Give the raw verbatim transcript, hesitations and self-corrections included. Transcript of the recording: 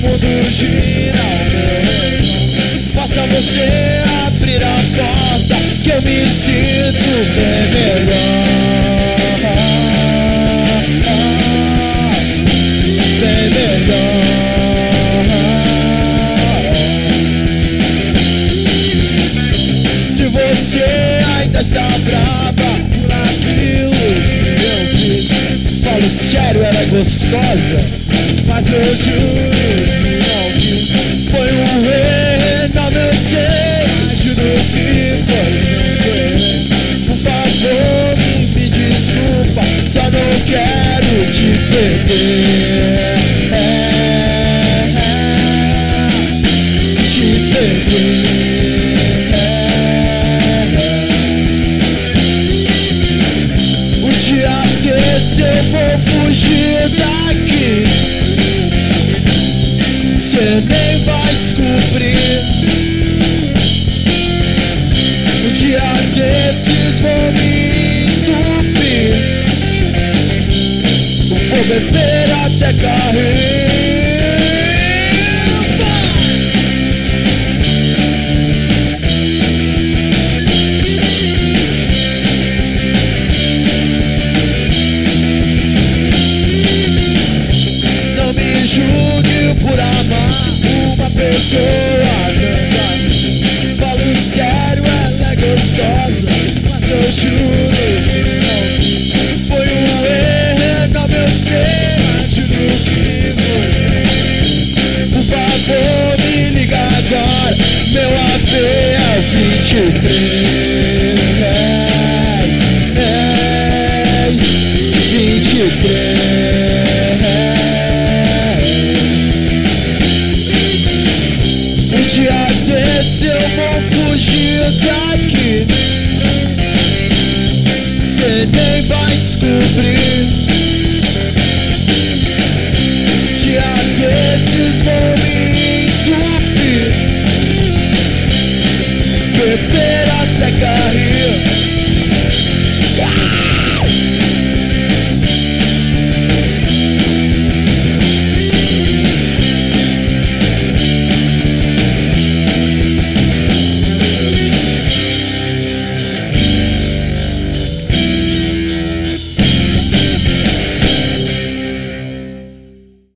mundo gira ao meu redor. Faça você abrir a porta que eu me sinto bem melhor. Bem melhor. Se você ainda está brava por aquilo que eu fiz, falo sério, ela é gostosa, mas eu juro que não quis. Foi um erro, não eu sei, mas juro que foi sem querer. Por favor, me desculpa, só não quero te perder. É, é, te perder. Eu vou fugir daqui, cê nem vai descobrir. Um dia desses vou me entupir, vou beber até cair. Julgue por amar uma pessoa tanto assim. Falo sério, ela é gostosa, mas eu juro que não. Foi um erro, não eu sei, mas juro que você. Por favor, me liga agora, meu A P é o vinte e três. É, vinte e três. Um dia desse eu vou fugir daqui, cê nem vai descobrir. Um dia desses vou me entupir, beber até cair.